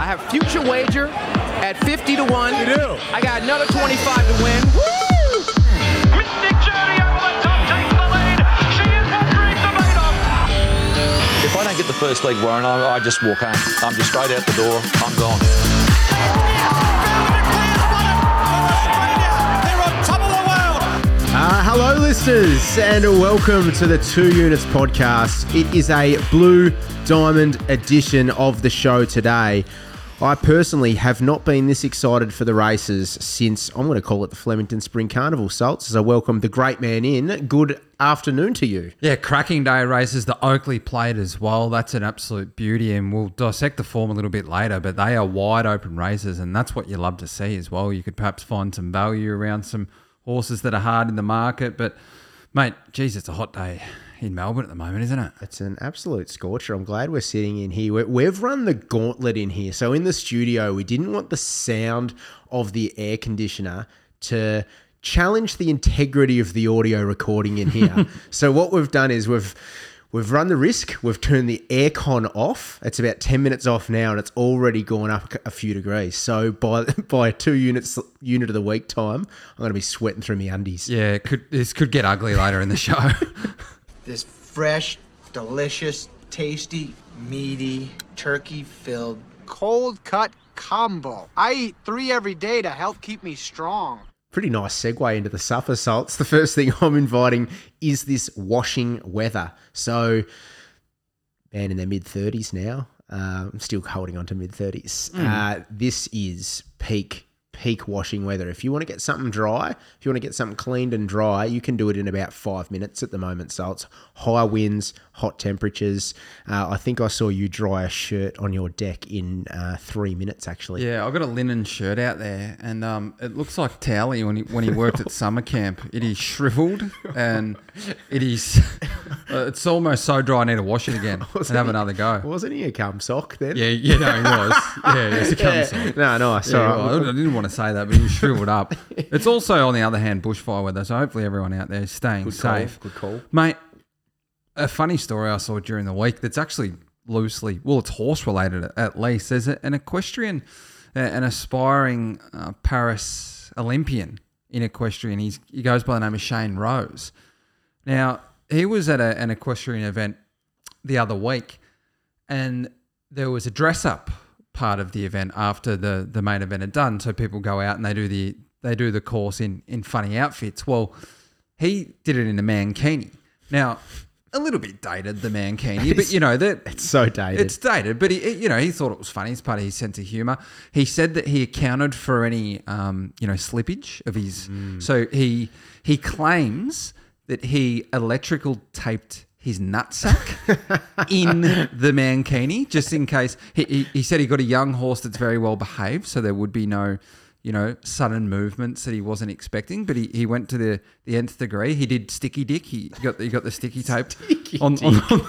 I have future wager at 50 to 1. You do? I got another 25 to win. Woo! Mystic Journey over the top takes the lead. She is entering the main. If I don't get the first leg, Warren, I just walk home. I'm just straight out the door. I'm gone. Hello, listeners, and welcome to the 2 Units podcast. It is a Blue Diamond edition of the show today. I personally have not been this excited for the races since, I'm going to call it the Flemington Spring Carnival, Salts, as I welcome the great man in. Good afternoon to you. Yeah, cracking day races. The Oakley Plate as well. That's an absolute beauty, and we'll dissect the form a little bit later, but they are wide open races, and that's what you love to see as well. You could perhaps find some value around some horses that are hard in the market, but mate, geez, it's a hot day in Melbourne at the moment, isn't it? It's an absolute scorcher. I'm glad we're sitting in here. We've run the gauntlet in here. So in the studio, we didn't want the sound of the air conditioner to challenge the integrity of the audio recording in here. So what we've done is we've run the risk. We've turned the aircon off. It's about 10 minutes off now, and it's already gone up a few degrees. So by 2 unit of the week time, I'm going to be sweating through my undies. Yeah, this could get ugly later in the show. This fresh, delicious, tasty, meaty, turkey-filled, cold-cut combo. I eat 3 every day to help keep me strong. Pretty nice segue into the supper, Salts. The first thing I'm inviting is this washing weather. So, man in their mid-30s now. I'm still holding on to mid-30s. This is peak washing weather. If you want to get something dry, if you want to get something cleaned and dry, you can do it in about 5 minutes at the moment. So it's high winds, hot temperatures. I think I saw you dry a shirt on your deck in 3 minutes, actually. Yeah, I've got a linen shirt out there, and it looks like Towley when he worked at summer camp. It is shriveled, and it is it's almost so dry I need to wash it again and have another go. Wasn't he a cum sock then? Yeah, no, he was. Yeah, he was a cum sock. No, nice. Yeah, All right. well, I didn't want to say that, but he was shriveled up. It's also, on the other hand, bushfire weather, so hopefully everyone out there is staying safe. Good call. Mate, a funny story I saw during the week that's actually loosely, well, it's horse related at least. There's an equestrian, an aspiring Paris Olympian in equestrian. He goes by the name of Shane Rose. Now, he was at an equestrian event the other week, and there was a dress-up part of the event after the main event had done. So people go out and they do the course in funny outfits. Well, he did it in a mankini. Now, a little bit dated, the mankini, but you know that it's so dated. It's dated, but he thought it was funny. It's part of his sense of humor. He said that he accounted for any slippage of his. So he claims that he electrical taped his nutsack in the mankini, just in case. He said he got a young horse that's very well behaved, so there would be no, sudden movements that he wasn't expecting. But he went to the nth degree. He did sticky dick. He got the sticky tape on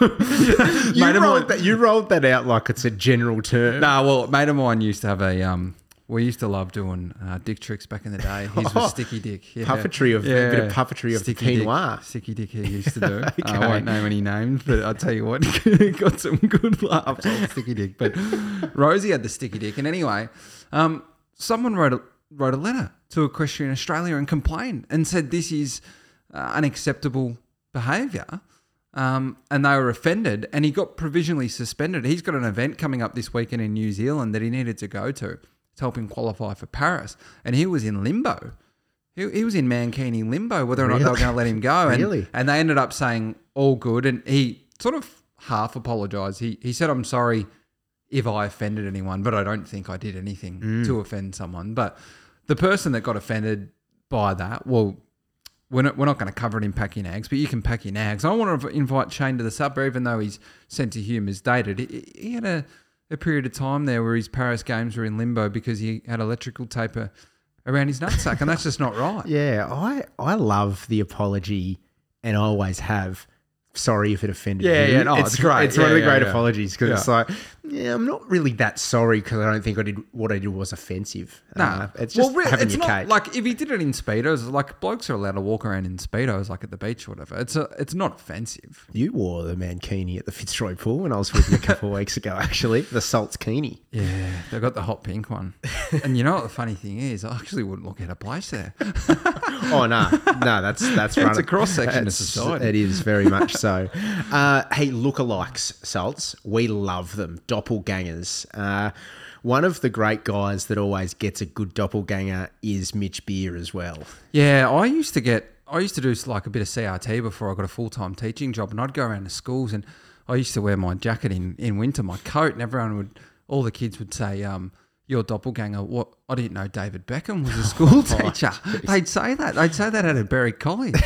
You rolled that out like it's a general term. Nah, well, a mate of mine used to have we used to love doing dick tricks back in the day. His was sticky dick. Yeah. A bit of puffery of sticky quinoa. Sticky dick he used to do. Okay. I won't name any names, but I'll tell you what, got some good laughs on sticky dick. But Rosie had the sticky dick. And anyway, someone wrote a letter to Equestrian Australia and complained and said this is unacceptable behaviour. And they were offended, and he got provisionally suspended. He's got an event coming up this weekend in New Zealand that he needed to go to help him qualify for Paris. And he was in limbo. He was in mankini limbo, whether or not they were going to let him go. Really? And they ended up saying all good. And he sort of half apologised. He said, I'm sorry if I offended anyone, but I don't think I did anything to offend someone. But the person that got offended by that, well, we're not going to cover it in Pack Your Nags, but you can pack your nags. I want to invite Shane to the supper, even though his sense of humour is dated. He had a period of time there where his Paris games were in limbo because he had electrical tape around his nutsack, and that's just not right. Yeah, I love the apology, and I always have. Sorry if it offended you. Yeah, no, it's great. It's one of the great yeah. apologies because it's like, I'm not really that sorry because I don't think what I did was offensive. No, it's just having it's your not cake. like if he did it in Speedos, like blokes are allowed to walk around in Speedos like at the beach or whatever. It's not offensive. You wore the mankini at the Fitzroy pool when I was with you a couple of weeks ago, actually, the Salts Kini. Yeah, they've got the hot pink one. And you know what the funny thing is? I actually wouldn't look at a place there. Oh no, that's It's a cross-section of That's- society. It is very much so. Hey, lookalikes, Salts. We love them. Doppelgangers. One of the great guys that always gets a good doppelganger is Mitch Beer as well. Yeah, I used to do like a bit of CRT before I got a full-time teaching job, and I'd go around to schools, and I used to wear my jacket in winter, my coat, and all the kids would say, your doppelganger, what? I didn't know David Beckham was a school teacher. They'd say that. They'd say that at Berry College.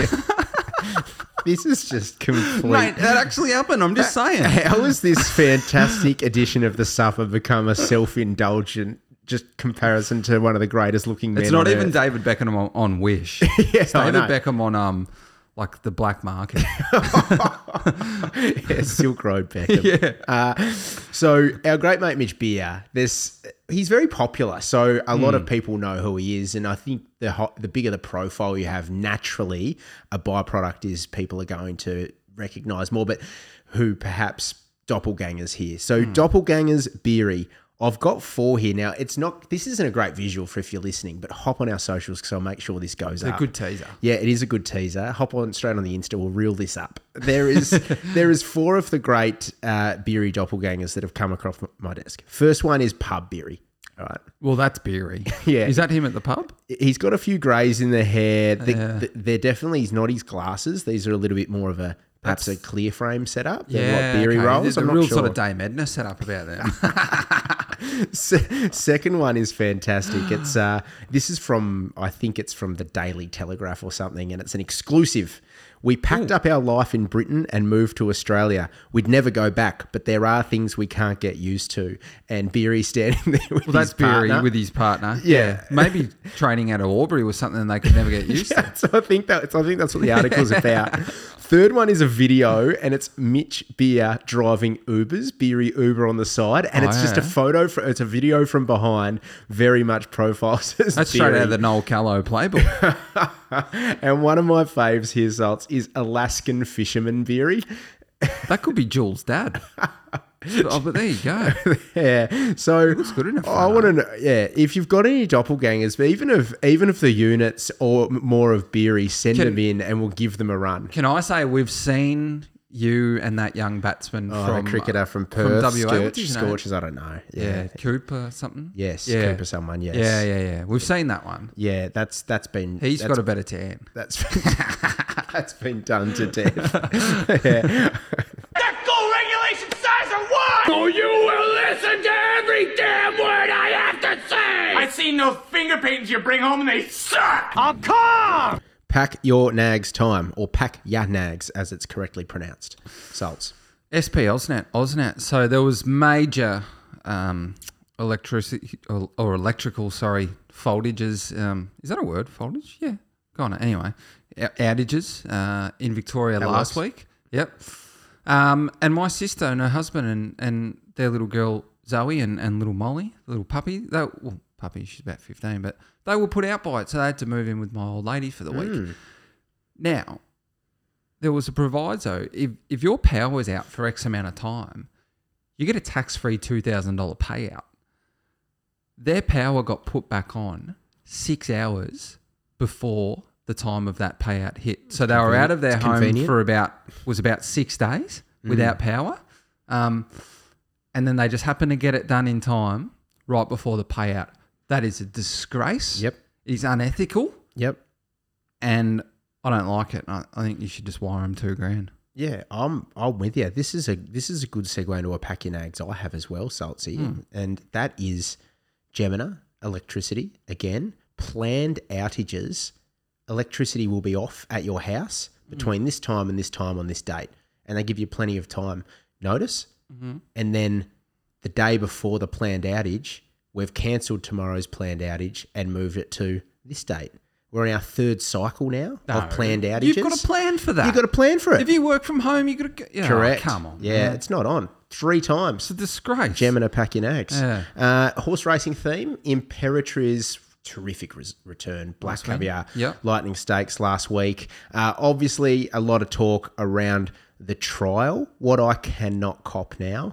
This is just complete. Mate, that actually happened. I'm just saying. How has this fantastic edition of the Supper become a self-indulgent just comparison to one of the greatest looking men? It's not on even earth? David Beckham on Wish. Yeah, It's I David know. Beckham on like the black market. Yeah, Silk Road Beckham. Yeah. So our great mate Mitch Beer, he's very popular. So a lot of people know who he is, and I think the bigger the profile you have, naturally, a byproduct is people are going to recognise more. But who perhaps doppelgangers here? So doppelgangers, Beery. I've got 4 here now. This isn't a great visual for if you're listening, but hop on our socials because I'll make sure this goes It's up. a good teaser. Yeah, it is a good teaser. Hop on straight on the Insta. We'll reel this up. There is 4 of the great Beery doppelgangers that have come across my desk. First one is Pub Beery. All right. Well, that's Beery. Yeah. Is that him at the pub? He's got a few greys in the hair. They're definitely, he's not his glasses. These are a little bit more of perhaps a clear frame setup than what Beery rolls. There's a I'm not real sure. sort of Dame Edna setup about them. Second one is fantastic. It's this is from, I think it's from the Daily Telegraph or something, and it's an exclusive. We packed up our life in Britain and moved to Australia. We'd never go back, but there are things we can't get used to. And Beery standing there with Well, that's his partner. Beery with his partner. Yeah. Maybe training out of Albury was something they could never get used to. So I think that's what the article's about. Third one is a video, and it's Mitch Beer driving Ubers, Beery Uber on the side, and it's just a photo. It's a video from behind, very much profiles as That's straight Beery. out of the Noel Callow playbook. And one of my faves here, Salts, is Alaskan Fisherman Beery. That could be Jules' dad. But there you go. Yeah. So looks good in a I photo. want to know, if you've got any doppelgangers, but even of the units or more of Beery, send them in and we'll give them a run. Can I say we've seen you and that young batsman From from cricketer from Perth, WA? What's his name? Scorchers, I don't know. Yeah, Cooper something. Yes, Yeah. Cooper someone, yes. Yeah. We've seen that one. Yeah, that's been... He's that's, got a better tan. That's that's been done to death. Yeah. That goal regulation says a word! So you will listen to every damn word I have to say! I seen those finger paintings you bring home and they suck! I'm calm! Pack your nags time, or pack ya nags, as it's correctly pronounced. Salts. SP Osnat. So there was major electricity or electrical, voltages. Is that a word? Voltage? Yeah. Go on. Anyway, outages in Victoria last works. week. Yep. And my sister and her husband and their little girl Zoe and little Molly, the little puppy. Puppy, she's about 15, but they were put out by it, so they had to move in with my old lady for the week. Now, there was a proviso. If your power was out for X amount of time, you get a tax-free $2,000 payout. Their power got put back on 6 hours before the time of that payout hit. So they were out of their It's home convenient. for about 6 days without power. And then they just happened to get it done in time right before the payout. That is a disgrace. Yep. It is unethical. Yep. And I don't like it. I think you should just wire them $2,000. Yeah, I'm with you. This is a good segue into a pack your nags I have as well, Saltsy, and that is Gemina electricity. Again, planned outages. Electricity will be off at your house between this time and this time on this date, and they give you plenty of time notice. And then the day before the planned outage, we've cancelled tomorrow's planned outage and moved it to this date. We're in our 3rd cycle now of planned outages. You've got a plan for that. You've got to plan for it. If you work from home, you've got to... Yeah, Correct. Come on. Yeah, man. it's not on. 3 times. It's a disgrace. Gemina pack your nags. Yeah. Horse racing theme, Imperatriz, terrific return. Black Caviar, Yep. Lightning Stakes last week. Obviously, a lot of talk around the trial. What I cannot cop now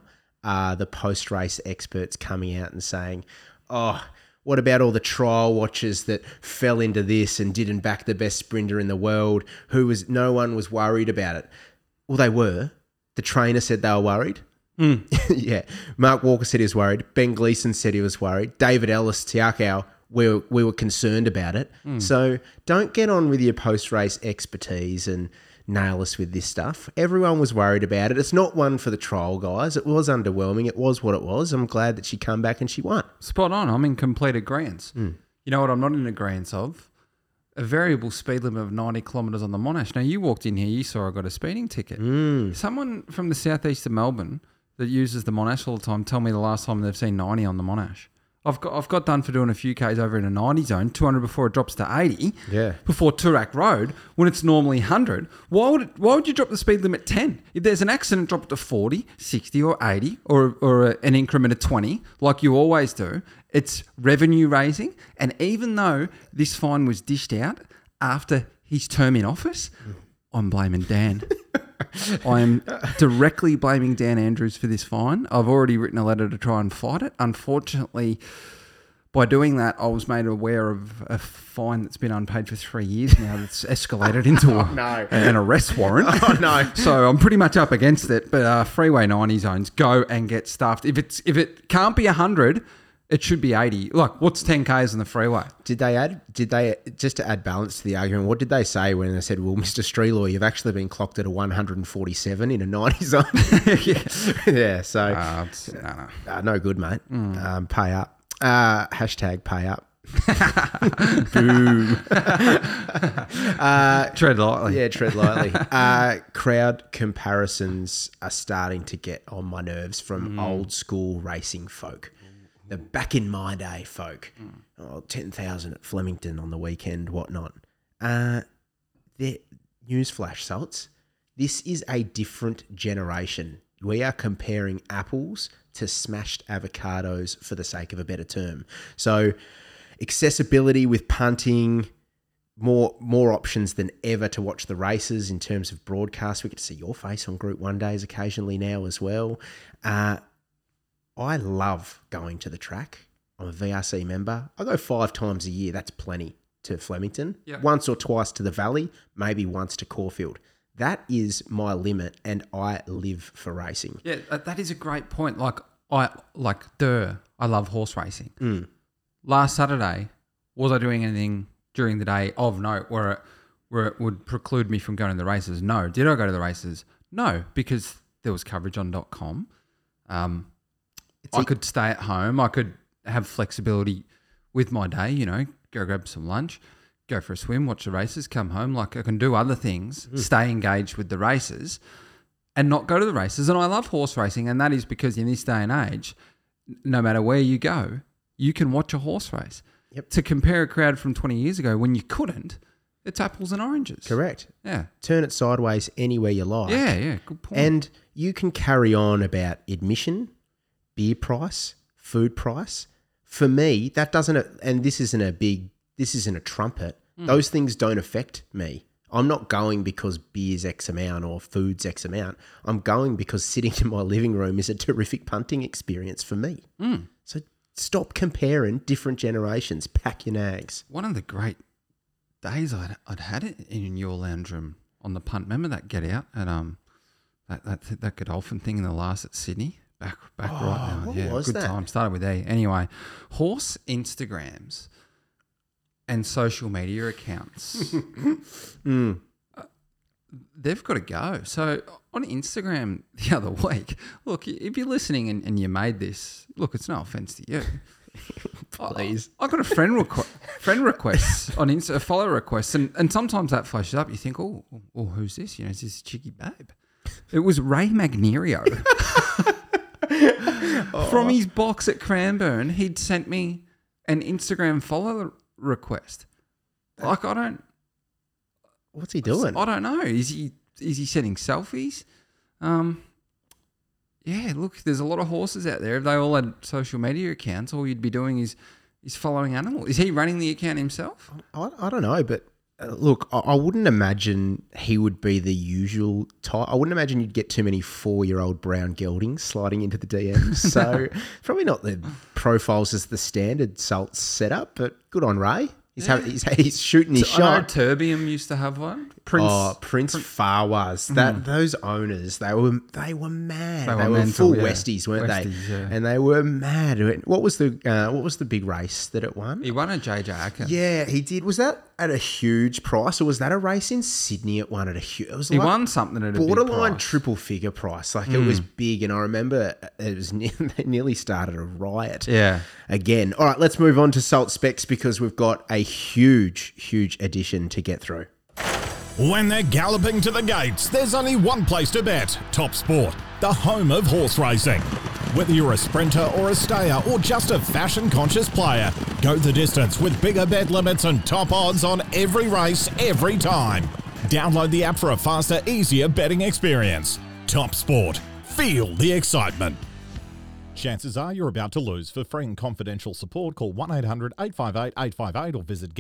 are the post-race experts coming out and saying, oh, what about all the trial watchers that fell into this and didn't back the best sprinter in the world? No one was worried about it. Well, they were. The trainer said they were worried. Yeah. Mark Walker said he was worried. Ben Gleeson said he was worried. David Ellis, Tiakau, we were concerned about it. So don't get on with your post-race expertise and nail us with this stuff. Everyone was worried about it. It's not one for the trial guys. It was underwhelming. It was what it was. I'm glad that she come back and she won. Spot on. I'm in complete agreement. You know what I'm not in agreement of? A variable speed limit of 90 kilometres on the Monash. Now, you walked in here, you saw I got a speeding ticket. Someone from the southeast of Melbourne that uses the Monash all the time tell me the last time they've seen 90 on the Monash. I've got done for doing a few Ks over in a 90 zone, 200 before it drops to 80. Yeah. Before Toorak Road, when it's normally 100. Why would you drop the speed limit 10? If there's an accident, drop it to 40, 60 or 80 or an increment of 20 like you always do. It's revenue raising. And even though this fine was dished out after his term in office, I'm blaming Dan. I am directly blaming Dan Andrews for this fine. I've already written a letter to try and fight it. Unfortunately, by doing that, I was made aware of a fine that's been unpaid for 3 years now that's escalated into an arrest warrant. Oh, no. So I'm pretty much up against it. But Freeway 90 zones, go and get stuffed. If it can't be 100, it should be 80. Like, what's 10 Ks on the freeway? Did they, just to add balance to the argument, what did they say when they said, well, Mr. Streloy, you've actually been clocked at a 147 in a 90 zone? Yeah, so no good, mate. Pay up. Hashtag pay up. Boom. Tread lightly. Yeah, tread lightly. Crowd comparisons are starting to get on my nerves from old school racing folk. The back in my day folk. 10,000 at Flemington on the weekend, whatnot. Newsflash, Salts. This is a different generation. We are comparing apples to smashed avocados for the sake of a better term. So accessibility with punting, more options than ever to watch the races in terms of broadcast. We get to see your face on Group 1 days occasionally now as well. I love going to the track. I'm a VRC member. I go 5 times a year. That's plenty to Flemington. Yep. Once or twice to the Valley, maybe once to Caulfield. That is my limit, and I live for racing. Yeah, that is a great point. I love horse racing. Last Saturday, was I doing anything during the day of note where it would preclude me from going to the races? No. Did I go to the races? No, because there was coverage on .com. I could stay at home. I could have flexibility with my day, go grab some lunch, go for a swim, watch the races, come home. I can do other things, stay engaged with the races and not go to the races. And I love horse racing, and that is because in this day and age, no matter where you go, you can watch a horse race. Yep. To compare a crowd from 20 years ago when you couldn't, it's apples and oranges. Correct. Yeah. Turn it sideways anywhere you like. Yeah, good point. And you can carry on about admission, beer price, food price. For me, that doesn't, and this isn't a trumpet. Those things don't affect me. I'm not going because beer's X amount or food's X amount. I'm going because sitting in my living room is a terrific punting experience for me. So stop comparing different generations. Pack your nags. One of the great days I'd had it in your lounge room on the punt. Remember that get out at that Godolphin thing in the last at Sydney? Back right now. What Yeah, was good that? time. Started with A. Anyway, horse Instagrams and social media accounts. They've got to go. So on Instagram the other week, look, if you're listening and you made this, look, it's no offense to you. Please. I got a friend requests on Insta, a follow request, and sometimes that flashes up. You think, oh, who's this? Is this Chicky Babe? It was Ray Magnerio. From his box at Cranbourne, he'd sent me an Instagram follow request. What's he doing? I don't know. Is he sending selfies? Yeah, look, there's a lot of horses out there. If they all had social media accounts, all you'd be doing is following animals. Is he running the account himself? I don't know, but Look, I wouldn't imagine he would be the usual type. I wouldn't imagine you'd get too many 4-year-old brown geldings sliding into the DMs. So probably not the profiles as the standard Salts setup, but good on Ray. He's shooting his I know shot. Terbium used to have one. Prince Fawaz. Those owners, they were mad. They were mental, full yeah. Westies, weren't they? Yeah. And they were mad. What was the big race that it won? He won a JJ Atkins. Yeah, he did. Was that at a huge price, or was that a race in Sydney? It won at a huge. It was He won something at a big borderline price. triple figure price. Like it was big, and I remember it was they nearly started a riot. Yeah. Again, all right. Let's move on to Salt Specs because we've got a huge addition to get through. When they're galloping to the gates, there's only one place to bet. Top Sport, the home of horse racing. Whether you're a sprinter or a stayer or just a fashion-conscious player, go the distance with bigger bet limits and top odds on every race, every time. Download the app for a faster, easier betting experience. Top Sport. Feel the excitement. Chances are you're about to lose. For free and confidential support, call 1-800-858-858 or visit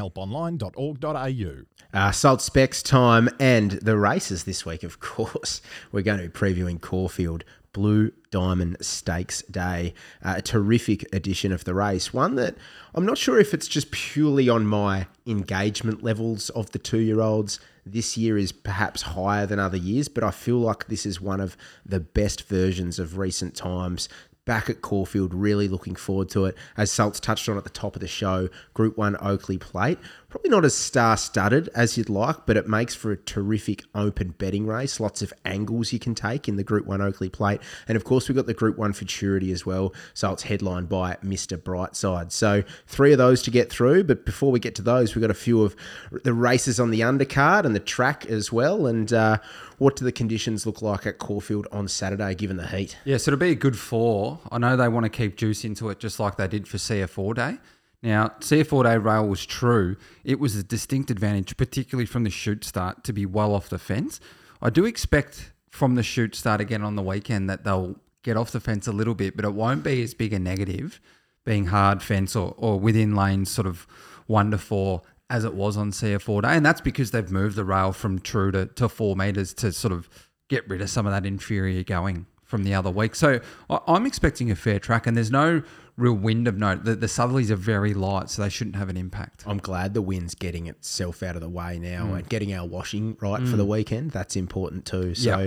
gamblinghelponline.org.au. Salt Specs time and the races this week, of course. We're going to be previewing Caulfield Blue Diamond Stakes Day. A terrific edition of the race. One that I'm not sure if it's just purely on my engagement levels of the 2-year-olds. This year is perhaps higher than other years, but I feel like this is one of the best versions of recent times. Back at Caulfield, really looking forward to it. As Salts touched on at the top of the show, Group 1 Oakley Plate. Probably not as star-studded as you'd like, but it makes for a terrific open betting race. Lots of angles you can take in the Group 1 Oakley Plate. And of course, we've got the Group 1 Futurity as well. So it's headlined by Mr. Brightside. So 3 of those to get through. But before we get to those, we've got a few of the races on the undercard and the track as well. And what do the conditions look like at Caulfield on Saturday, given the heat? Yeah, so it'll be a good 4. I know they want to keep juice into it just like they did for CF4 Day. Now, CF4 Day rail was true. It was a distinct advantage, particularly from the shoot start, to be well off the fence. I do expect from the shoot start again on the weekend that they'll get off the fence a little bit, but it won't be as big a negative being hard fence or within lanes sort of 1 to 4 as it was on CF4 Day. And that's because they've moved the rail from true to 4 metres to sort of get rid of some of that inferior going from the other week. So I'm expecting a fair track, and there's no real wind of note. The southerlies are very light, so they shouldn't have an impact. I'm glad the wind's getting itself out of the way now and getting our washing right for the weekend. That's important too. So,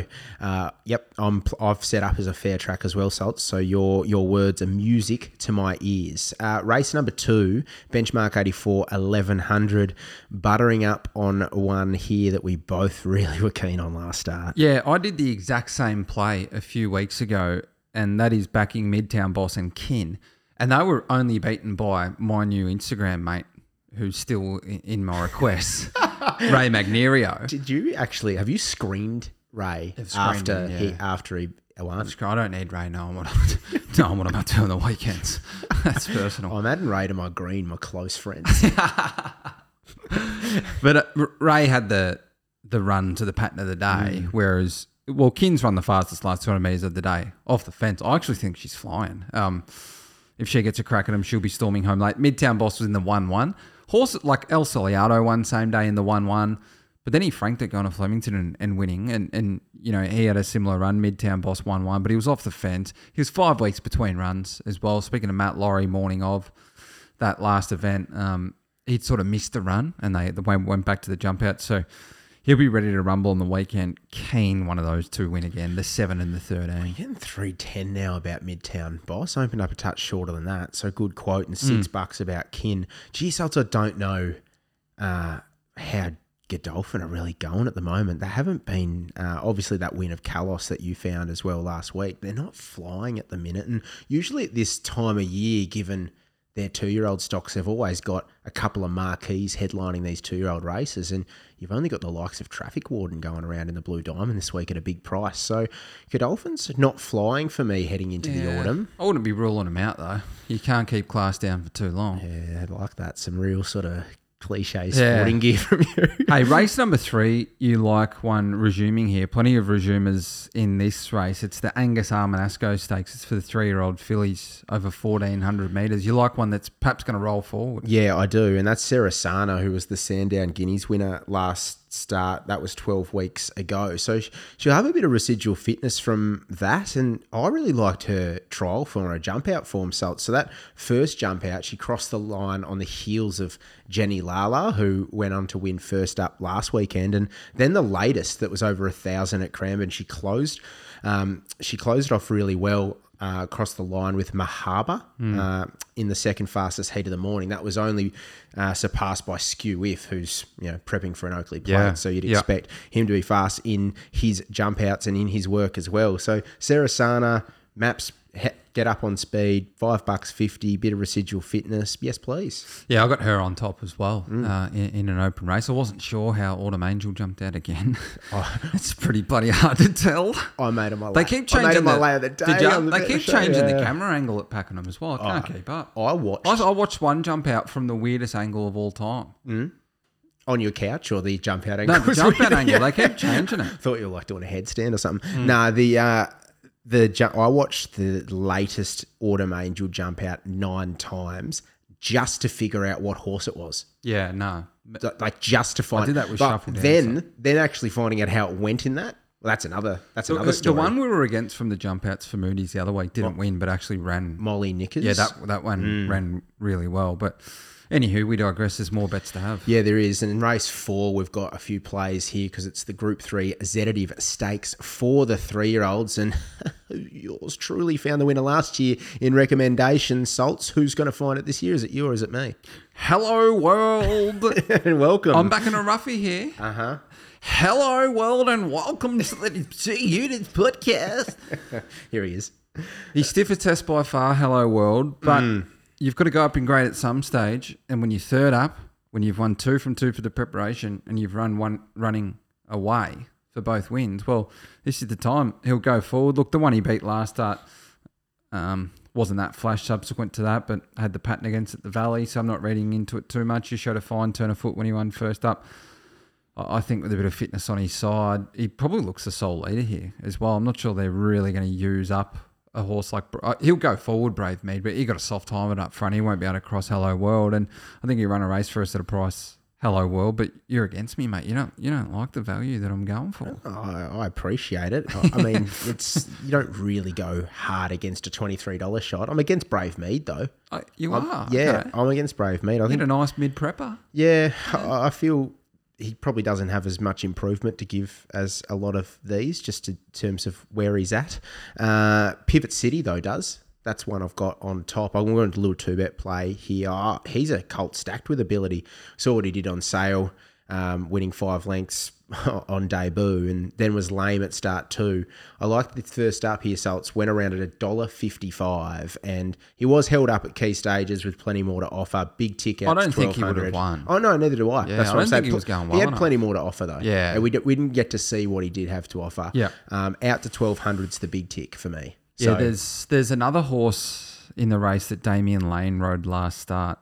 I've set up as a fair track as well, Salts. So your words are music to my ears. Race number 2, benchmark 84, 1100, buttering up on one here that we both really were keen on last start. Yeah, I did the exact same play a few weeks ago, and that is backing Midtown Boss and Kin. And they were only beaten by my new Instagram mate, who's still in my requests, Ray Magnerio. Did you actually, have you screened Ray after he won? I don't need Ray knowing what I'm about to do on the weekends. That's personal. I'm adding Ray to my green, my close friends. But Ray had the run to the pattern of the day, whereas, well, Kin's run the fastest last 200 metres of the day off the fence. I actually think she's flying. If she gets a crack at him, she'll be storming home late. Midtown Boss was in the 1-1. Horse like El Soliato won same day in the 1-1, but then he franked it going to Flemington and winning. And you know, he had a similar run, Midtown Boss 1-1, but he was off the fence. He was 5 weeks between runs as well. Speaking of Matt Laurie, morning of that last event, he'd sort of missed the run and they went back to the jump out. So he'll be ready to rumble on the weekend. Keen one of those two win again, the 7 and the 13. You're getting 310 now about Midtown Boss. Opened up a touch shorter than that. So good quote and $6 about Kin. Gee, Salts, I don't know how Godolphin are really going at the moment. They haven't been, obviously that win of Kalos that you found as well last week. They're not flying at the minute. And usually at this time of year, given their 2-year-old stocks, they've always got a couple of marquees headlining these 2-year-old races, and you've only got the likes of Traffic Warden going around in the Blue Diamond this week at a big price. So Godolphin's not flying for me heading into the autumn. I wouldn't be ruling them out though. You can't keep class down for too long. Yeah, I like that. Some real sort of cliche sporting gear from you. Hey, race number 3, you like one resuming here. Plenty of resumers in this race. It's the Angus Armanasco Stakes. It's for the 3-year-old fillies over 1,400 metres. You like one that's perhaps going to roll forward? Yeah, I do. And that's Sarah Sana, who was the Sandown Guineas winner last start. That was 12 weeks ago. So she'll have a bit of residual fitness from that. And I really liked her trial form, her jump out form, Salt. So that first jump out, she crossed the line on the heels of Jenny Lala, who went on to win first up last weekend. And then the latest that was over 1,000 at Cranbourne, she closed it off really well. Across the line with Mahaba in the second fastest heat of the morning. That was only surpassed by Skew If, who's prepping for an Oakley plate. Yeah. So you'd expect him to be fast in his jump outs and in his work as well. So Sarah Sana, Maps, get up on speed, $5.50, bit of residual fitness. Yes, please. Yeah, I got her on top as well in an open race. I wasn't sure how Autumn Angel jumped out again. It's pretty bloody hard to tell. I made him my They keep changing my lay of the day. Did you? on the They Bet keep Show. changing the Yeah. camera angle at Pakenham as well. I can't keep up. I watched I watched one jump out from the weirdest angle of all time. on your couch, or the jump out angle. No, the jump out angle. They keep changing it. Thought you were like doing a headstand or something. Nah, I watched the latest Autumn Angel jump out 9 times just to figure out what horse it was. Yeah, no. Like just to find. I did that with but Shuffle Down, then actually finding out how it went in that. Well, that's another story. The one we were against from the jump outs for Moody's the other week didn't win, but actually ran. Molly Knickers. Yeah, that one ran really well. But anywho, we digress. There's more bets to have. Yeah, there is. And in race 4, we've got a few plays here because it's the Group 3 Sedative Stakes for the 3-year-olds. And yours truly found the winner last year in recommendations. Salts, who's going to find it this year? Is it you or is it me? Hello, world. And welcome. I'm back in a roughie here. Uh-huh. Hello, world, and welcome to the Two Units podcast. Here he is. He's stiffest test by far, hello, world. But you've got to go up in grade at some stage. And when you're third up, when you've won 2 from 2 for the preparation and you've running away for both wins, well, this is the time he'll go forward. Look, the one he beat last start wasn't that flash subsequent to that, but had the pattern against at the Valley, so I'm not reading into it too much. He showed a fine turn of foot when he won first up. I think with a bit of fitness on his side, he probably looks the sole leader here as well. I'm not sure they're really going to use up a horse like... He'll go forward, Brave Mead, but he got a soft time it up front. He won't be able to cross Hello World, and I think he'll run a race for us at a price Hello World, but you're against me, mate. You don't like the value that I'm going for. I appreciate it. I mean, you don't really go hard against a $23 shot. I'm against Brave Mead, though. You are? Yeah, Okay. I'm against Brave Mead. I You think get a nice mid-prepper. Yeah, I feel he probably doesn't have as much improvement to give as a lot of these, just in terms of where he's at. Pivot City, though, does. That's one I've got on top. I'm going to a little 2-bet play here. He's a colt stacked with ability. Saw what he did on sale, winning 5 lengths on debut, and then was lame at start 2. I liked the first up here, Salts. Went around at $1.55, and he was held up at key stages with plenty more to offer. Big ticket. I don't think he would have won. Oh no, neither do I. Yeah, That's I what I'm don't saying. think he was going He well had enough. plenty more to offer though. Yeah. And we didn't get to see what he did have to offer. Yeah. Out to 1,200's the big tick for me. Yeah, So, there's another horse in the race that Damien Lane rode last start,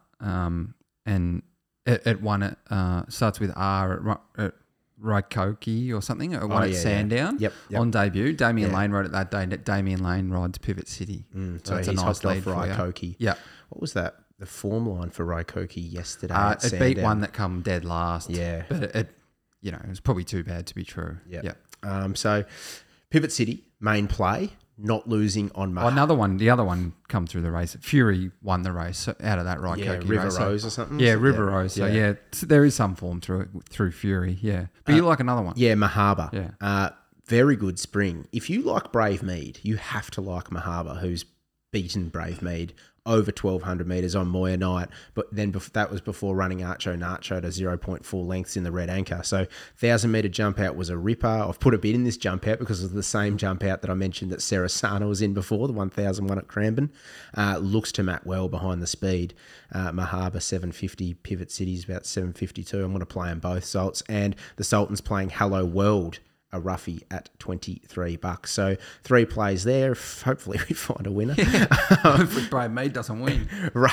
and it won at starts with R at Raikoki or something. It won at yeah. Sandown Yep. on debut. Damien Yeah. Lane rode it that day. Damien Lane rides Pivot City. so that's a he's nice hopped off lead for you. Raikoki. Yeah. What was that? The form line for Raikoki yesterday at It Sandown. beat one that come dead last. Yeah. But it was probably too bad to be true. Yeah. Yeah. So Pivot City, main play, not losing on Maha. The other one come through the race. Fury won the race out of that Raikoki Yeah, race. River So- Rose or something? Yeah, So, River yeah. Rose. So Yeah. there is some form through Fury. Yeah, but you like another one. Yeah, Mahaba. Yeah. Very good spring. If you like Brave Mead, you have to like Mahaba, who's beaten Brave Mead over 1,200 metres on Moya Night. But then that was before running Archo Nacho to 0.4 lengths in the Red Anchor. So 1,000-metre jump out was a ripper. I've put a bit in this jump out because of the same jump out that I mentioned that Sarah Sana was in before, the 1,001 at Cranbourne. Looks to map well behind the speed. Mahaba 750, Pivot City's about 752. I'm going to play them both, Salts. And the Sultan's playing Hello World a roughie at $23. So 3 plays there. Hopefully we find a winner. Hopefully Brave Mead doesn't win.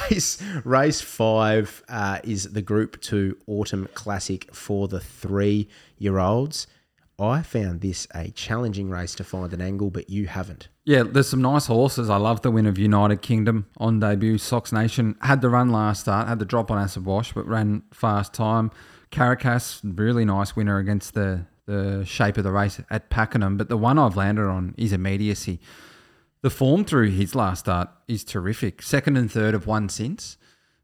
Race 5 is the Group 2 Autumn Classic for the 3-year-olds. I found this a challenging race to find an angle, but you haven't. Yeah, there's some nice horses. I love the win of United Kingdom on debut. Sox Nation had the run last start, had the drop on Acid Wash, but ran fast time. Caracas, really nice winner against the shape of the race at Pakenham. But the one I've landed on is Immediacy. The form through his last start is terrific. Second and third have won since,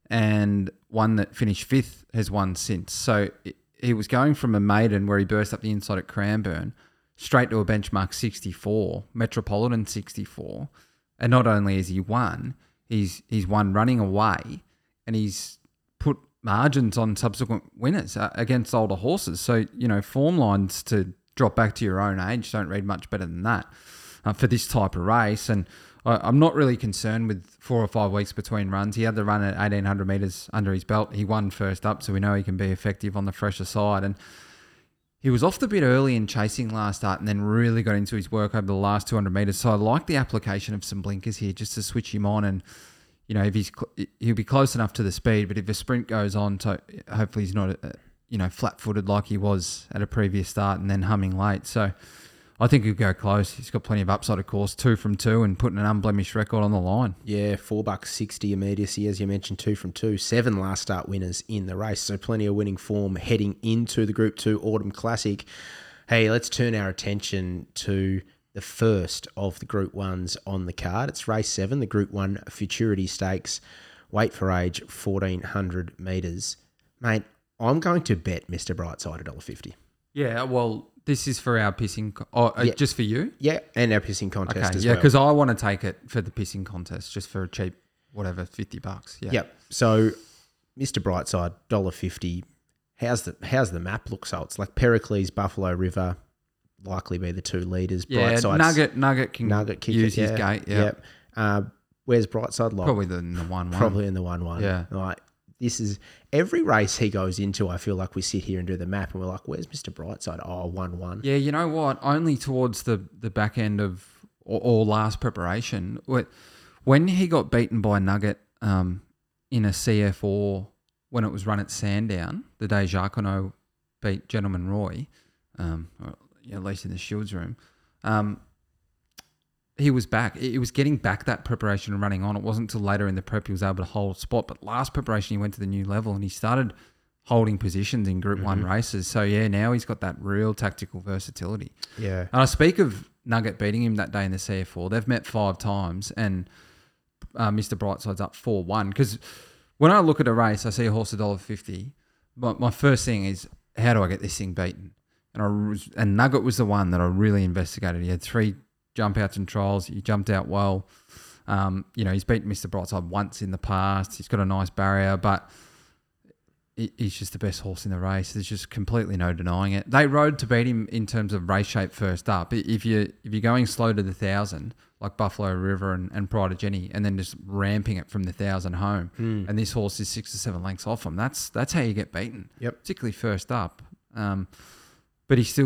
and one that finished 5th has won since. So he was going from a maiden where he burst up the inside at Cranbourne straight to a benchmark 64, Metropolitan 64. And not only has he won, he's won running away, and he's put margins on subsequent winners against older horses. So, form lines to drop back to your own age don't read much better than that for this type of race. And I'm not really concerned with 4 or 5 weeks between runs. He had the run at 1,800 metres under his belt. He won first up, so we know he can be effective on the fresher side. And he was off the bit early in chasing last start and then really got into his work over the last 200 metres. So I like the application of some blinkers here just to switch him on. And, if he'll be close enough to the speed, but if a sprint goes on, so hopefully he's not, flat-footed like he was at a previous start and then humming late. So I think he'll go close. He's got plenty of upside, of course, 2 from 2 and putting an unblemished record on the line. Yeah, $4.60 Immediacy, as you mentioned, 2 from 2. 7 last start winners in the race, so plenty of winning form heading into the Group 2 Autumn Classic. Hey, let's turn our attention to the first of the Group 1s on the card. It's race 7, the Group 1 Futurity Stakes, weight for age 1,400 metres. Mate, I'm going to bet Mr. Brightside $1.50. Yeah, well, this is for our pissing... just for you? Yeah, and our pissing contest as yeah, well. because I want to take it for the pissing contest, just for a cheap, whatever, $50. Yeah. Yep. So, Mr. Brightside, $1.50. How's the map look? So it's like Pericles, Buffalo River, likely be the 2 leaders. Yeah, Brightside's, Nugget can use his gate. Yeah. Yep. Where's Brightside? Like, probably in the 1-1. Probably in the 1-1. Yeah. Like, this is every race he goes into. I feel like we sit here and do the map, and we're like, "Where's Mr. Brightside?" Oh, 1-1. Yeah, you know what? Only towards the back end of or last preparation, when he got beaten by Nugget in a CF4 when it was run at Sandown, the day Jacquinot beat Gentleman Roy, at least in the Shields room. He was back. He was getting back that preparation and running on. It wasn't until later in the prep he was able to hold spot. But last preparation, he went to the new level and he started holding positions in Group 1 races. So, yeah, now he's got that real tactical versatility. Yeah. And I speak of Nugget beating him that day in the CF4. They've met 5 times and Mr. Brightside's up 4-1. Because when I look at a race, I see a horse $1.50. My first thing is, how do I get this thing beaten? And Nugget was the one that I really investigated. He had 3 jump outs and trials. He jumped out well. He's beaten Mr. Brightside once in the past. He's got a nice barrier, but he's just the best horse in the race. There's just completely no denying it. They rode to beat him in terms of race shape first up. If you're going slow to the 1,000, like Buffalo River and Pride of Jenny, and then just ramping it from the 1,000 home, and this horse is 6 or 7 lengths off him, that's how you get beaten. Yep. Particularly first up. But he's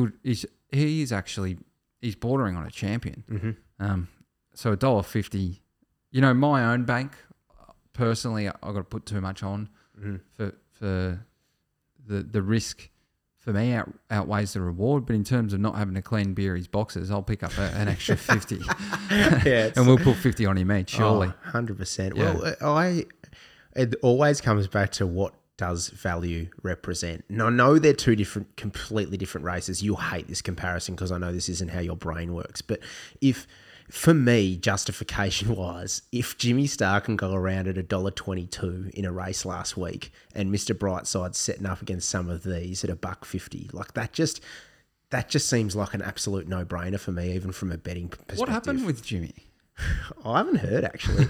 bordering on a champion. So $1.50. My own bank, personally, I've got to put too much on for the risk for me outweighs the reward. But in terms of not having to clean Beery's boxes, I'll pick up an extra 50. And we'll put 50 on him each, surely. 100%. Yeah. Well, it always comes back to what does value represent? And I know they're 2 completely different races. You'll hate this comparison because I know this isn't how your brain works. But for me, justification-wise, if Jimmy Star can go around at $1.22 in a race last week and Mr. Brightside's setting up against some of these at $1.50, like that just seems like an absolute no-brainer for me, even from a betting perspective. What happened with Jimmy? I haven't heard, actually.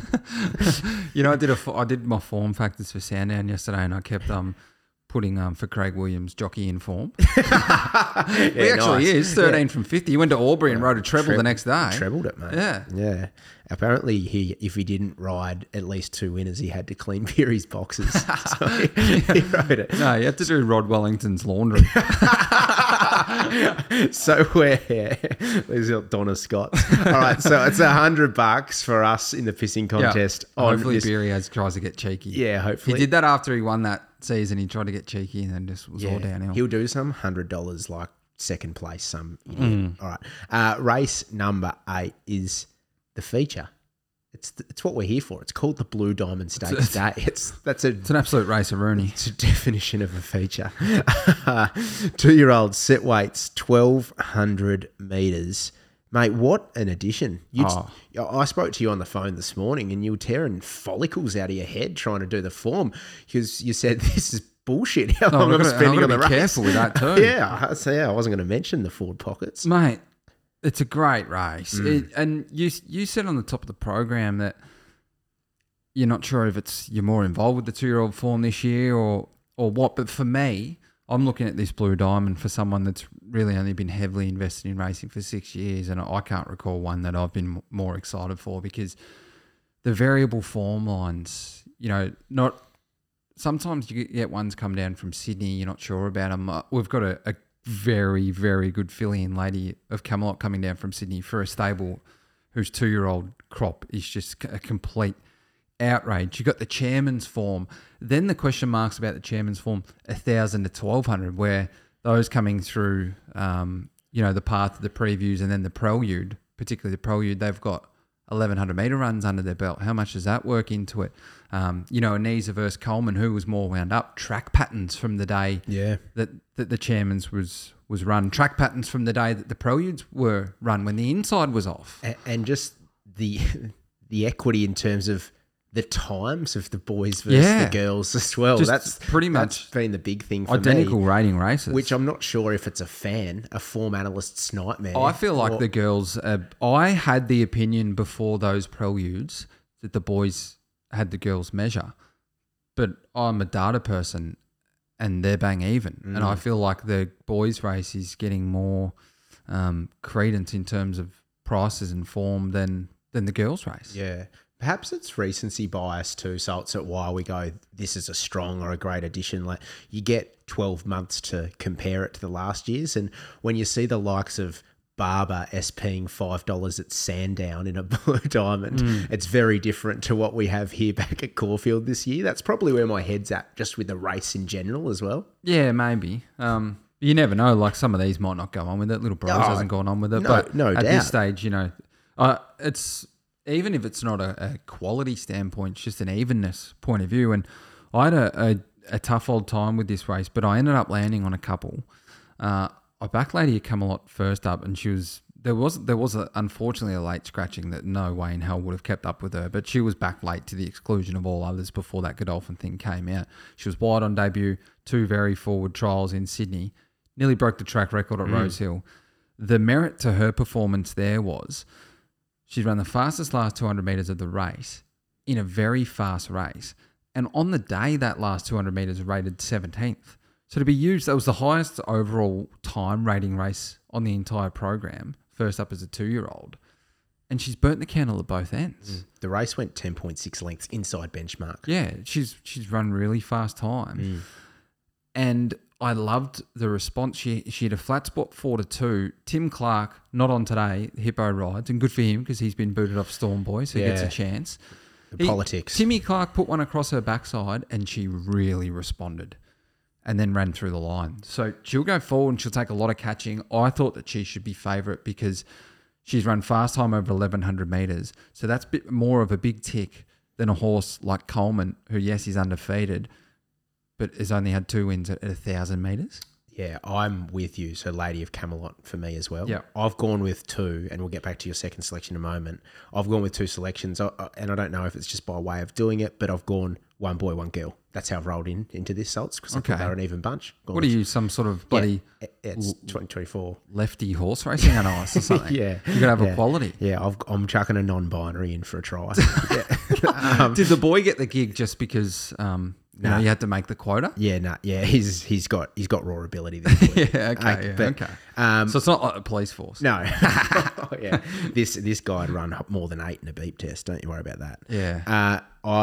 I did my form factors for Sandown yesterday, and I kept putting for Craig Williams jockey in form. He actually is 13 from 50. He went to Albury and rode a treble the next day. Trebled it, mate. Yeah. Apparently, if he didn't ride at least 2 winners, he had to clean Beery's boxes. So he rode it. No, you had to do Rod Wellington's laundry. So there's Donna Scott. All right, so it's $100 for us in the pissing contest. Hopefully Beery tries to get cheeky. Yeah, hopefully. He did that after he won that season. He tried to get cheeky and then just was all downhill. He'll do some $100 like second place, some idiot. All right. Race number 8 is the feature. It's what we're here for. It's called the Blue Diamond Stakes Day. It's an absolute race of Rooney. It's a definition of a feature. 2-year-old set weights 1,200 metres. Mate, what an addition. I spoke to you on the phone this morning and you were tearing follicles out of your head trying to do the form because you said this is bullshit how long I'm spending on the race. Be careful with that too. Yeah, I wasn't going to mention the Ford Pockets. Mate, it's a great race. And you said on the top of the program that you're not sure if you're more involved with the 2-year-old form this year or what. But for me, I'm looking at this Blue Diamond for someone that's really only been heavily invested in racing for 6 years. And I can't recall one that I've been more excited for because the variable form lines, sometimes you get ones come down from Sydney, you're not sure about them. We've got a very, very good filly and Lady of Camelot coming down from Sydney for a stable whose 2-year-old crop is just a complete outrage. You got the Chairman's form. Then the question marks about the Chairman's form, 1,000 to 1,200, where those coming through, the path of the previews and then the Prelude, particularly the Prelude, they've got 1,100 metre runs under their belt. How much does that work into it? Anisa versus Coleman, who was more wound up. Track patterns from the day that the Chairman's was run. Track patterns from the day that the Preludes were run when the inside was off. And just the equity in terms of the times of the boys versus the girls as well. That's pretty much been the big thing for identical me, rating races. Which I'm not sure if it's a form analyst's nightmare. I feel like the girls... I had the opinion before those Preludes that the boys had the girls measure. But I'm a data person and they're bang even. And I feel like the boys race is getting more credence in terms of prices and form than the girls race. Yeah. Perhaps it's recency bias too, so it's at why we go, this is a strong or a great addition. Like you get 12 months to compare it to the last year's, and when you see the likes of Barber SPing $5 at Sandown in a Blue Diamond, it's very different to what we have here back at Caulfield this year. That's probably where my head's at, just with the race in general as well. Yeah, maybe. You never know. Like some of these might not go on with it. Little Bros hasn't gone on with it, but no at doubt. This stage, it's. Even if it's not a quality standpoint, it's just an evenness point of view. And I had a tough old time with this race, but I ended up landing on a couple. I backed Lady of Camelot first up, and there was unfortunately a late scratching that no way in hell would have kept up with her, but she was back late to the exclusion of all others before that Godolphin thing came out. She was wide on debut, 2 very forward trials in Sydney, nearly broke the track record at Rosehill. The merit to her performance there was... she'd run the fastest last 200 metres of the race in a very fast race. And on the day, that last 200 metres rated 17th. So to be used, that was the highest overall time rating race on the entire program, first up as a 2-year-old. And she's burnt the candle at both ends. The race went 10.6 lengths inside benchmark. Yeah, she's run really fast time. And I loved the response. She had a flat spot 4-2. Tim Clark, not on today, Hippo rides, and good for him because he's been booted off Storm Boy, so he gets a chance. Politics. Timmy Clark put one across her backside and she really responded and then ran through the line. So she'll go forward and she'll take a lot of catching. I thought that she should be favourite because she's run fast time over 1,100 metres. So that's a bit more of a big tick than a horse like Coleman, who, yes, is undefeated, but has only had 2 wins at 1,000 metres. Yeah, I'm with you. So Lady of Camelot for me as well. Yeah. I've gone with 2, and we'll get back to your second selection in a moment. I've gone with 2 selections, and I don't know if it's just by way of doing it, but I've gone 1 boy, 1 girl. That's how I've rolled into this, Salts, because I thought they were an even bunch. What are you, some sort of bloody... Yeah, it's 2024. Lefty horse racing analyst or something? Yeah. You're going to have a quality. Yeah, I'm chucking a non-binary in for a try. Did the boy get the gig just because... you had to make the quota? Yeah, he's got raw ability there. Yeah, okay. So it's not like a police force. No. Yeah. This guy'd run more than 8 in a beep test. Don't you worry about that. Yeah.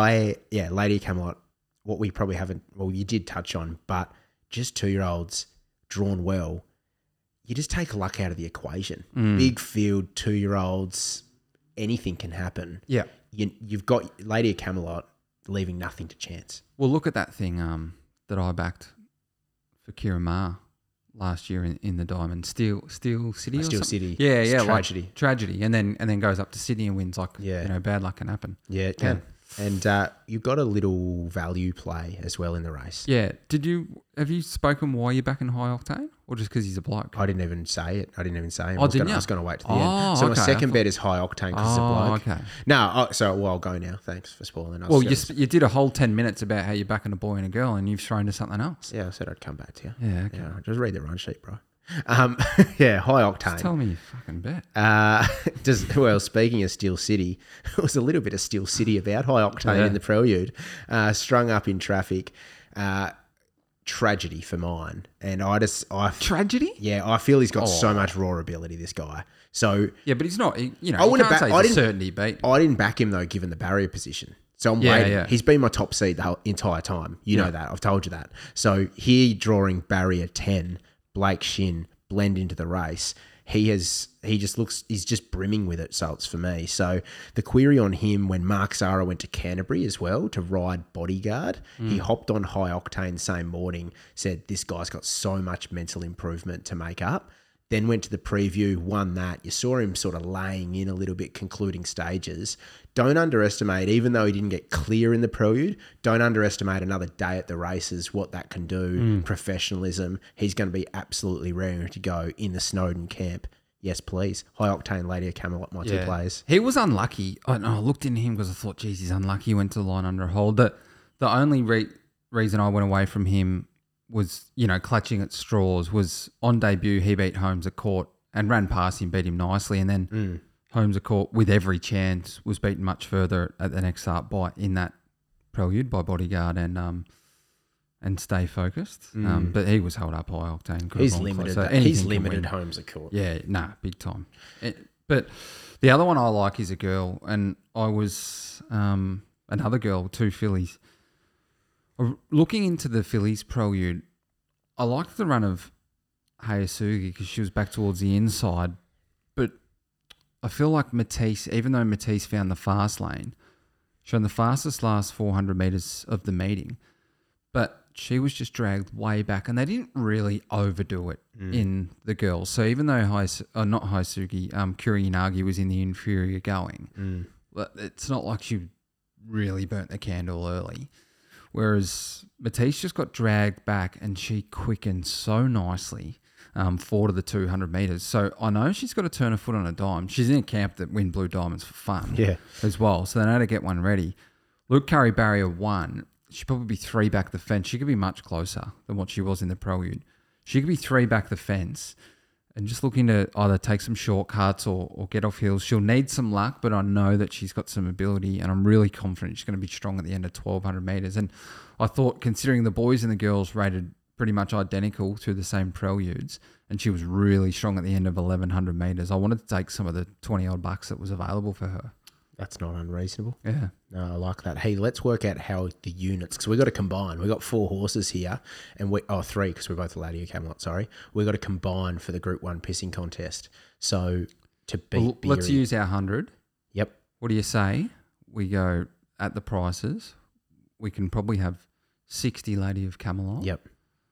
Lady of Camelot, what we probably haven't, well, you did touch on, but just 2-year-olds drawn well. you just take luck out of the equation. Big field, 2-year-olds, anything can happen. Yeah. You've got Lady of Camelot leaving nothing to chance. Well, look at that thing that I backed for Kira Ma last year in the Diamond. Steel City or Steel something? City. Yeah, It's yeah. tragedy. Like, tragedy. And then goes up to Sydney and wins bad luck can happen. Yeah, it can. And you've got a little value play as well in the race. Yeah. Have you spoken why you're backing High Octane? Or just because he's a bloke? I didn't even say it. I didn't say him. Oh, didn't you? I was going to wait to the Oh, end. So okay. my second bet is High Octane because it's a bloke. Okay. No, I'll go now. Thanks for spoiling. Well, you did a whole 10 minutes about how you're backing a boy and a girl and you've thrown to something else. Yeah, I said I'd come back to you. Yeah, okay. Yeah, just read the run sheet, bro. Yeah, High Octane. Just tell me you fucking bet. Well, speaking of Steel City, it was a little bit of Steel City about High Octane in the prelude. Strung up in traffic. Tragedy for mine. And Tragedy? Yeah, I feel he's got so much raw ability, this guy. So Yeah, but he's not, you I wouldn't can't back- say I it's a didn't- certainty beat. I didn't back him though, given the barrier position. So I'm Yeah, waiting. yeah. He's been my top seed the whole entire time. You know that. I've told you that. So here drawing barrier 10, Blake Shin, blend into the race. He's just brimming with it, so it's for me. So the query on him when Mark Zahra went to Canterbury as well to ride Bodyguard, he hopped on High Octane same morning, said this guy's got so much mental improvement to make up. Then went to the preview, won that. You saw him sort of laying in a little bit, concluding stages. Don't underestimate, even though he didn't get clear in the prelude, don't underestimate another day at the races, what that can do, professionalism. He's going to be absolutely raring to go in the Snowden camp. Yes, please. High Octane, Lady of Camelot, my two players. He was unlucky. I looked into him because I thought, geez, he's unlucky. He went to the line under a hold. The only reason I went away from him was, clutching at straws, was on debut, he beat Holmes at court and ran past him, beat him nicely. And then Holmes at court, with every chance, was beaten much further at the next start in that prelude by Bodyguard and Stay Focused. But he was held up High Octane. He's limited. He's limited Holmes at court. Yeah, big time. But the other one I like is a girl, and I was another girl, 2 fillies. Looking into the fillies prelude, I liked the run of Hayasugi because she was back towards the inside, but I feel like Matisse, even though Matisse found the fast lane, she ran the fastest last 400 metres of the meeting, but she was just dragged way back, and they didn't really overdo it in the girls. So even though not Hayasugi, Kuriyanagi was in the inferior going, but it's not like she really burnt the candle early. Whereas Matisse just got dragged back and she quickened so nicely forward of the 200 metres. So I know she's got to turn her foot on a dime. She's in a camp that win blue diamonds for fun as well. So they know how to get one ready. Luke Curry barrier 1, she'd probably be 3 back the fence. She could be much closer than what she was in the prelude. She could be 3 back the fence and just looking to either take some shortcuts or get off hills. She'll need some luck, but I know that she's got some ability, and I'm really confident she's going to be strong at the end of 1,200 metres. And I thought, considering the boys and the girls rated pretty much identical through the same preludes, and she was really strong at the end of 1,100 metres, I wanted to take some of the 20-odd bucks that was available for her. That's not unreasonable. Yeah. No, I like that. Hey, let's work out how the units, because we've got to combine. We've got 4 horses here, and 3, because we're both Lady of Camelot, sorry. We've got to combine for the Group 1 pissing contest. So to beat let's Beery- use our 100. Yep. What do you say? We go at the prices. We can probably have 60 Lady of Camelot. Yep.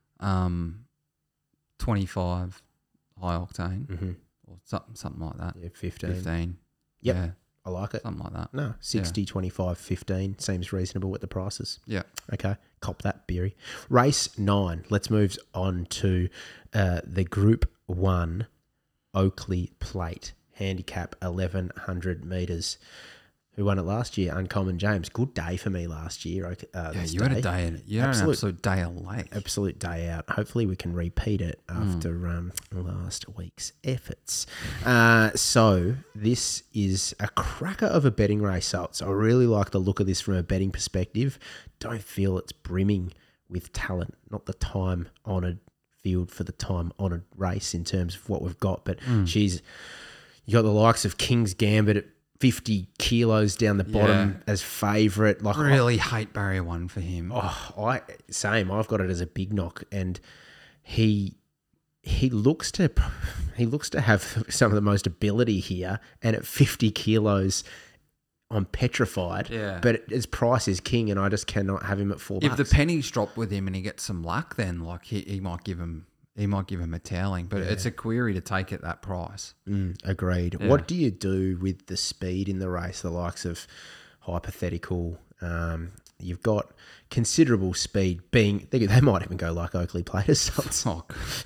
25 High Octane, or something like that. Yeah, 15. 15. Yep. Yeah, I like it. something like that. No, 60, 25, 15 seems reasonable with the prices. Yeah. Okay, cop that, Beery. Race 9. Let's move on to the Group 1 Oakley Plate. Handicap 1,100 metres. Who won it last year? Uncommon James. Good day for me last year. You had a day in it. You had an absolute day of late. Absolute day out. Hopefully we can repeat it after last week's efforts. So this is a cracker of a betting race. So I really like the look of this from a betting perspective. Don't feel it's brimming with talent. Not the time-honoured field for the time-honoured race in terms of what we've got. But you got the likes of King's Gambit at 50 kilos down the bottom as favourite. Like, really hate barrier 1 for him. I've got it as a big knock, and he he looks to have some of the most ability here, and at 50 kilos, I'm petrified. Yeah. But his price is king, and I just cannot have him at $4. If the pennies drop with him and he gets some luck, then like he might give him a toweling. But it's a query to take at that price. Agreed. Yeah. What do you do with the speed in the race? The likes of Hypothetical. You've got considerable speed. They might even go like Oakley Plate Assaults. Oh,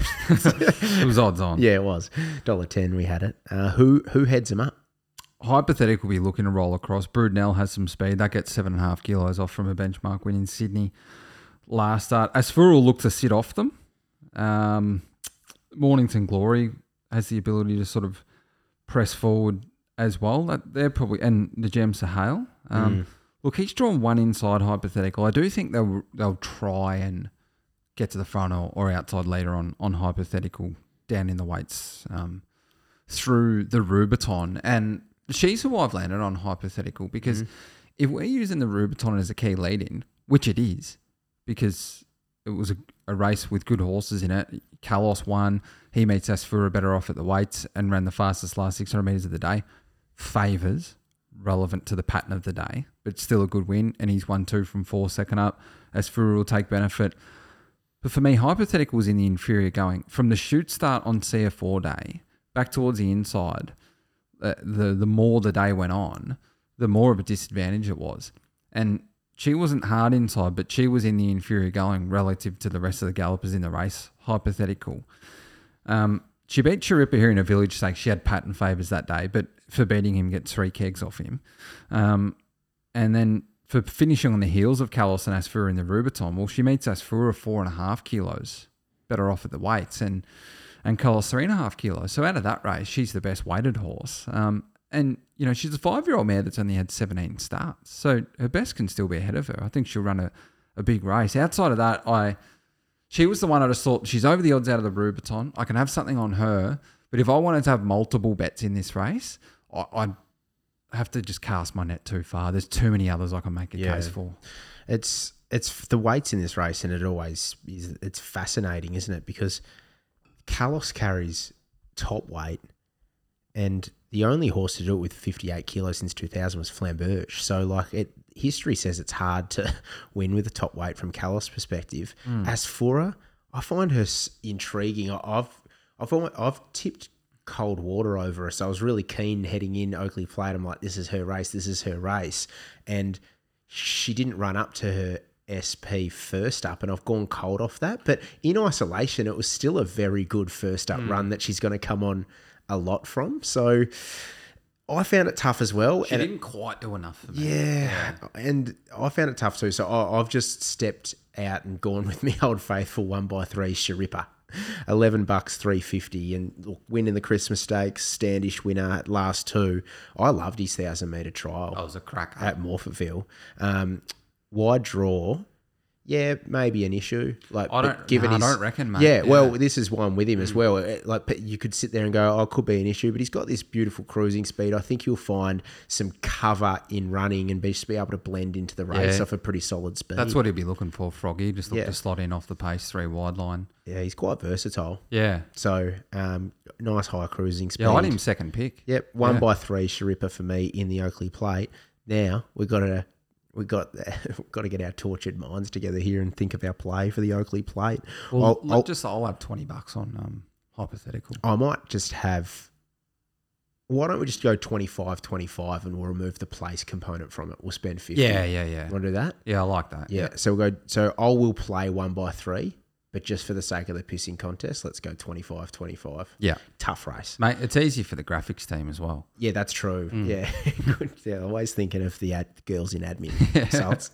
it was odds on. Yeah, it was $1.10. We had it. Who heads them up? Hypothetical will be looking to roll across. Broodnell has some speed. That gets 7.5 kilos off from a benchmark win in Sydney last start. Asfura will look to sit off them. Mornington Glory has the ability to sort of press forward as well. They're probably, and the Gem Sahale. Look, he's drawn one inside Hypothetical. I do think they'll try and get to the front or outside later on Hypothetical down in the weights through the Rubiton. And she's who I've landed on Hypothetical because if we're using the Rubiton as a key lead-in, which it is, because it was a race with good horses in it. Kalos won. He meets Asfura better off at the weights and ran the fastest last 600 metres of the day. Favours relevant to the pattern of the day, but still a good win. And he's won 2 from 4 second up. Asfura will take benefit. But for me, Hypothetical was in the inferior going. From the shoot start on CF4 day, back towards the inside, the more the day went on, the more of a disadvantage it was. And she wasn't hard inside, but she was in the inferior going relative to the rest of the gallopers in the race. Hypothetical. She beat Chiripa here in a Village Stakes. She had pattern favours that day, but for beating him, gets 3 kegs off him. And then for finishing on the heels of Kalos and Asfura in the Rubiton, well, she meets Asfura 4.5 kilos better off at the weights and Kalos 3.5 kilos. So out of that race, she's the best weighted horse. And, you know, she's a 5-year-old mare that's only had 17 starts. So her best can still be ahead of her. I think she'll run a big race. Outside of that, she was the one I just thought, she's over the odds out of the Rubiton. I can have something on her. But if I wanted to have multiple bets in this race, I'd have to just cast my net too far. There's too many others I can make a case for. It's the weights in this race, and it always is. It's fascinating, isn't it? Because Kalos carries top weight, and the only horse to do it with 58 kilos since 2000 was Flamberge. So, history says it's hard to win with a top weight from Kalos' perspective. Asfura, I find her intriguing. I've tipped Cold Water over her, so I was really keen heading in Oakley Plate. I'm like, this is her race. And she didn't run up to her SP first up, and I've gone cold off that. But in isolation, it was still a very good first up run that she's going to come on a lot from. So I found it tough as well. She didn't quite do enough for me. Yeah, and I found it tough too. So I've just stepped out and gone with my old faithful 1x3 Chiripa. $11 $3.50, and look, winning the Christmas Stakes, Standish winner at last 2. I loved his 1,000-metre trial. That was a cracker at Morphettville. Wide draw, yeah, maybe an issue. I don't reckon, mate. Yeah, well, this is one with him as well. You could sit there and go, oh, it could be an issue, but he's got this beautiful cruising speed. I think you'll find some cover in running and be able to blend into the race off a pretty solid speed. That's what he'd be looking for, Froggy. Just look to slot in off the pace 3 wide line. Yeah, he's quite versatile. Yeah. So, nice high cruising speed. Yeah, I had him second pick. Yep, 1x3 Chiripa for me in the Oakley Plate. Now, we've got to get our tortured minds together here and think of our play for the Oakley Plate. Well, I'll have $20 on Hypothetical. I might just have. Why don't we just go 25-25 and we'll remove the place component from it? We'll spend 50. Yeah. Want to do that? Yeah, I like that. Yeah. So we'll go. So I will play 1x3, but just for the sake of the pissing contest, let's go 25-25. Yeah. Tough race, mate. It's easy for the graphics team as well. Yeah, that's true. Yeah, good. Yeah, always thinking of the girls in admin results.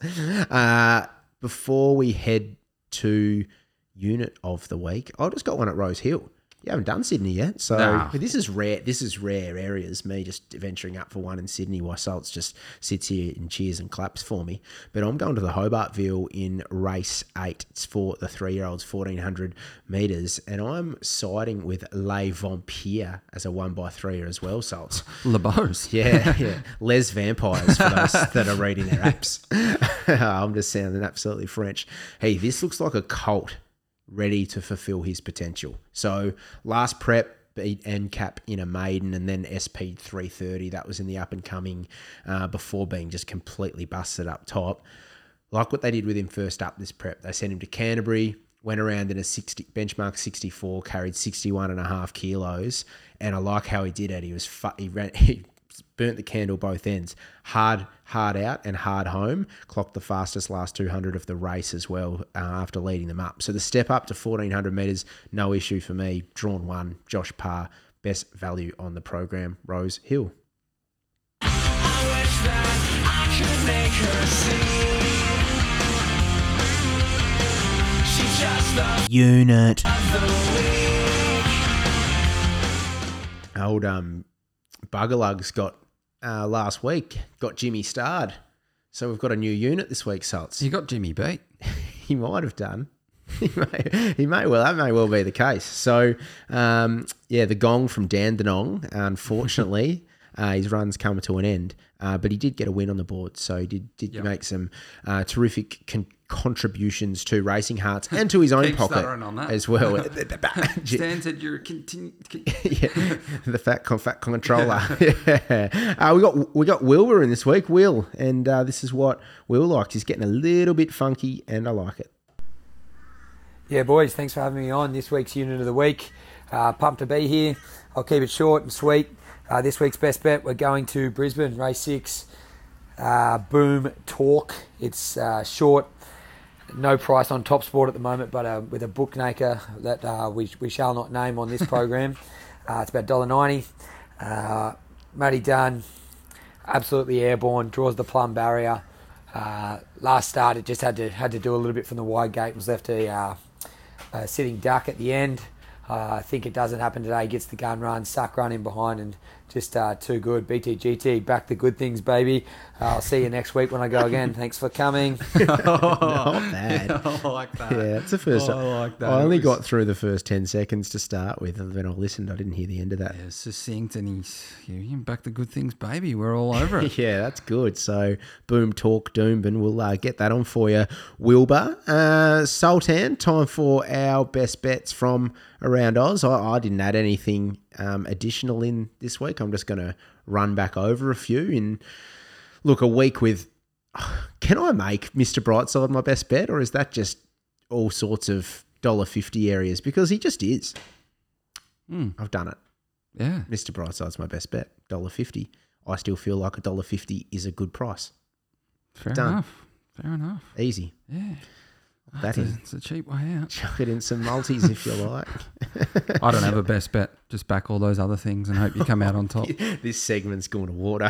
Before we head to unit of the week, I just got one at Rose Hill. You haven't done Sydney yet, so this is rare. This is rare areas. Me just venturing up for one in Sydney, while Salts just sits here and cheers and claps for me. But I'm going to the Hobartville in race 8. It's for the 3-year-olds, 1,400 metres, and I'm siding with Les Vampires as a 1x3 as well. Salts, LeBeaus. Yeah. Les Vampires for those that are reading their apps. I'm just sounding absolutely French. Hey, this looks like a colt ready to fulfill his potential. So last prep, beat NCAP in a maiden and then SP 330. That was in the up and coming before being just completely busted up top. Like what they did with him first up this prep. They sent him to Canterbury, went around in a benchmark 64, carried 61.5 kilos. And I like how he did it. He burnt the candle both ends. Hard out and hard home. Clocked the fastest last 200 of the race as well after leading them up. So the step up to 1,400 metres, no issue for me. Drawn 1, Josh Parr, best value on the program, Rose Hill. Unit. Old Buggerlugs got last week, got Jimmy starred. So we've got a new unit this week, Salts. You got Jimmy beat. He might have done. He may well. That may well be the case. So, the gong from Dandenong, unfortunately, his run's come to an end. But he did get a win on the board. So he did make some terrific contributions to Racing Hearts and to his own pocket on that. as well. Stan said you're The fat controller. We got Wilbur in this week, Will, and this is what Will likes. He's getting a little bit funky, and I like it. Yeah, boys, thanks for having me on this week's Unit of the Week. Pumped to be here. I'll keep it short and sweet. This week's best bet, we're going to Brisbane, race 6, Boom Talk. It's short, no price on Top Sport at the moment, but with a bookmaker that we shall not name on this program. It's about $1.90. Matty Dunn, absolutely airborne, draws the plum barrier. Last start, it just had to do a little bit from the wide gate, was left a sitting duck at the end. I think it doesn't happen today. Gets the gun run, suck run in behind, and just too good. BTGT, back the good things, baby. I'll see you next week when I go again. Thanks for coming. Not bad. I like that. Yeah, it's the first. I like that. I only got through the first 10 seconds to start with, and when I listened, I didn't hear the end of that. Yeah, succinct, and he's back the good things, baby. We're all over it. Yeah, that's good. So, Boom Talk Doomben, we'll get that on for you, Wilbur. Sultan, time for our best bets from around Oz. I didn't add anything additional in this week. I'm just going to run back over a few. And look, a week with... Can I make Mr. Brightside my best bet, or is that just all sorts of $1.50 areas? Because he just is. I've done it. Yeah. Mr. Brightside's my best bet, $1.50. I still feel like $1.50 is a good price. Fair Done. enough. Easy. Yeah. It's a cheap way out. Chuck it in some multis if you like. I don't have a best bet. Just back all those other things and hope you come out on top. This segment's going to water.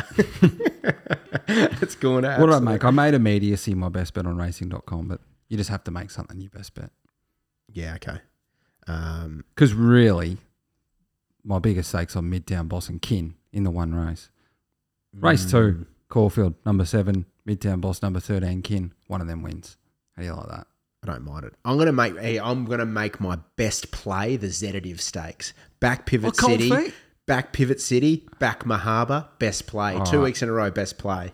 It's going to... What did I make? I made immediacy my best bet on racing.com, but you just have to make something your best bet. Yeah, okay. Because really, my biggest stakes are Midtown Boss and Kin in the one race. Race 2, Caulfield, number 7, Midtown Boss, number 13, Kin. One of them wins. How do you like that? I don't mind it. I'm gonna make my best play the Zetative Stakes. Back Pivot City. Feet? Back Pivot City. Back Mahaba. Best play. All 2 right. weeks in a row. Best play.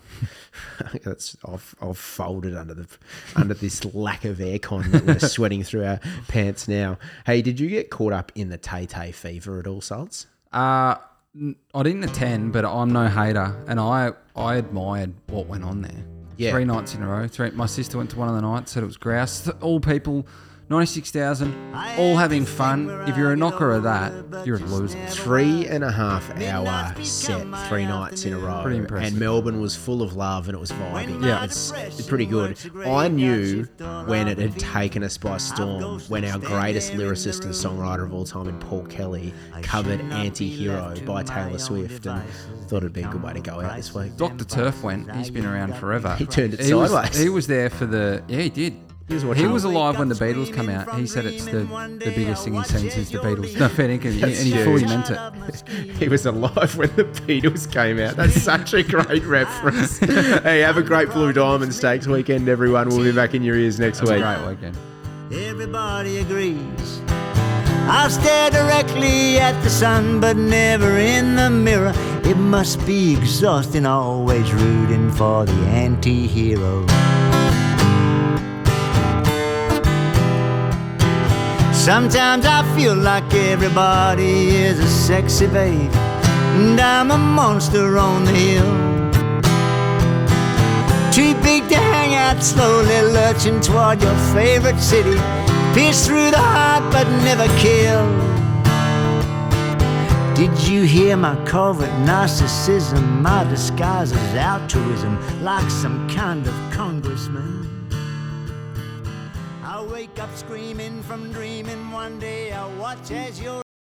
I've folded under this lack of aircon that we're sweating through our pants now. Hey, did you get caught up in the Tay fever at all, Salts? I didn't attend, but I'm no hater, and I admired what went on there. Yeah. 3 nights in a row. My sister went to one of the nights, said it was grouse. All people, 96,000, all having fun. If you're a knocker of that, you're a loser. 3.5 hour set, 3 nights in a row. Pretty impressive. And Melbourne was full of love and it was vibing. Yeah. It's pretty good. I knew when it had taken us by storm, when our greatest lyricist and songwriter of all time in Paul Kelly covered Anti-Hero by Taylor Swift, and thought it'd be a good way to go out this week. Dr. Turf went. He's been around forever. He turned it sideways. He was there for the... Yeah, he did. He was alive when the Beatles come out. He said it's the biggest thing he's seen since the Beatles. No, fair dinkum, and he fully meant it. He was alive when the Beatles came out. That's such a great reference. Hey, have a great Blue Diamond Stakes weekend, everyone. We'll be back in your ears next week. Great weekend. Everybody agrees. I'll stare directly at the sun, but never in the mirror. It must be exhausting, always rooting for the anti-hero. Sometimes I feel like everybody is a sexy babe, and I'm a monster on the hill. Too big to hang out, slowly lurching toward your favorite city. Pierce through the heart but never kill. Did you hear my covert narcissism? My disguise is altruism, like some kind of congressman. I wake up screaming from dreaming. One day I watch as your